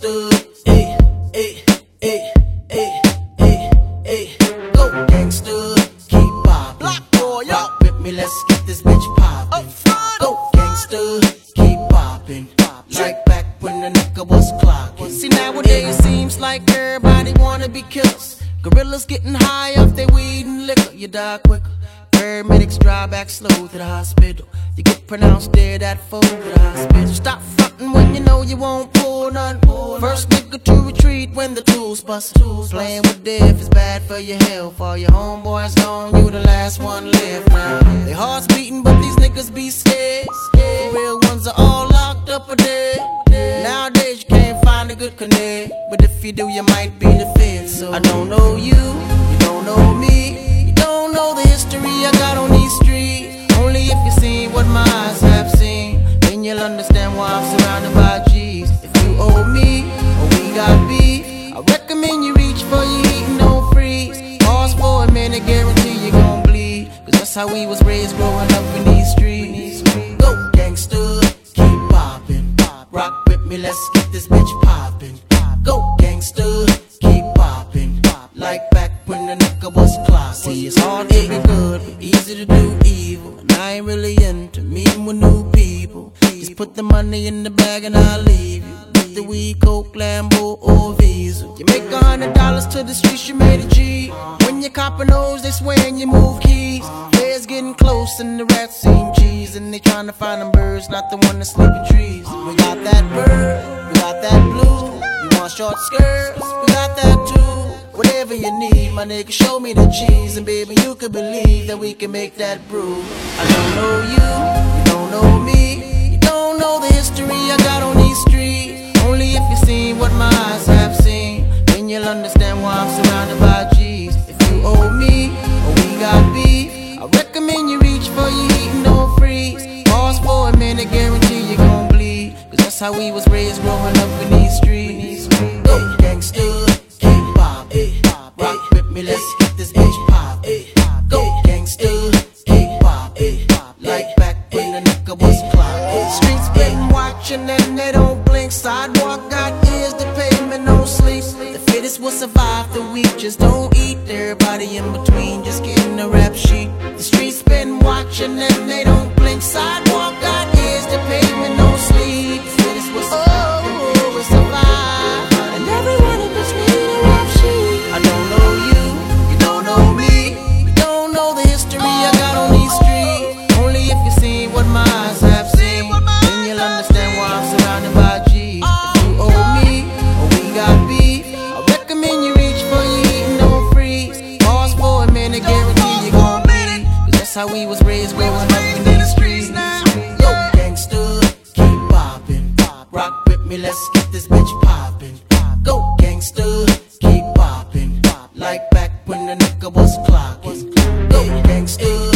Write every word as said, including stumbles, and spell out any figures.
gangster, hey, hey, hey, hey, hey, hey. Go gangster, keep poppin'. Rock with me, let's get this bitch poppin'. Go gangster, keep poppin'. Like back when the nigga was clockin'. See nowadays it seems like everybody wanna be killers. Gorillas getting high off their weed and liquor. You die quicker. Paramedics drive back slow to the hospital. You get pronounced dead at four to the hospital. Stop frontin' when you know you won't pull none. First nigga to retreat when the tools bust. Playing with death is bad for your health. All your homeboys gone, you the last one left now. Their hearts beating, but these niggas be scared. The real ones are all locked up or dead. Nowadays you can't find a good connect, but if you do, you might be the fifth. So I don't know you, you don't know me, you don't know the history I got on these streets. Only if you seen what my eyes have seen, then you'll understand why I'm surrounded by G's. If you owe me, or we got beef, I recommend you reach for your heat and don't freeze. Pause for a minute, guarantee you gon' bleed, cause that's how we was raised growing up in these streets. Go gangster, keep poppin'. Rock with me, let's get this bitch poppin'. Go gangster, keep poppin'. Like back when the nigga was clockin'. See, it's hard to be good, but easy to do evil. And I ain't really into meeting with new people. Just put the money in the bag and I'll leave you with the weed, coke, Lambo, or Visa. You make a hundred dollars to the streets, you made a G. When you coppin' those, they swearin' you move keys. Bears getting close and the rats seem cheese, and they tryna find them birds, not the one that sleep in trees. We got that bird, we got that blue. You want short skirts, we got that too. Whatever you need, my nigga, show me the cheese, and baby, you can believe that we can make that brew. I don't know you, you don't know me, you don't know the history I got on these streets. Only if you seen what my eyes have seen, then you'll understand why I'm surrounded by G's. If you owe me, or we got beef, I recommend you reach for your heat and don't freeze. Pause for a minute, guarantee you gon' bleed, cause that's how we was raised growing up in these streets. Go gangster, keep poppin'. Rock with me, let's get this bitch poppin'. Go gangster, keep poppin'. Like back when the nigga was clockin'. Streets been watchin' and they don't blink. Sidewalk got ears, the pavement don't sleep. The fittest will survive the weak, just don't eat. Everybody in between just getting the rap sheet. The streets been watchin' and they don't blink. Sidewalk got ears, the pavement don't sleep. The fittest will survive, oh, will survive. And everyone in between the rap sheet. I don't know you, you don't know me, you don't know the history I got on these streets. Only if you seen what my eyes have seen, then you'll understand why I'm surrounded by G's. If you owe me, or we got beef, I recommend you reach for your heat and don't freeze. Pause for a minute, guarantee you gon' bleed, cause that's how we was raised growing up in these streets. Yo gangster, keep poppin'. Rock with me, let's get this bitch poppin'. Go gangster, keep poppin'. Like back when the nigga was clockin'. Go gangster.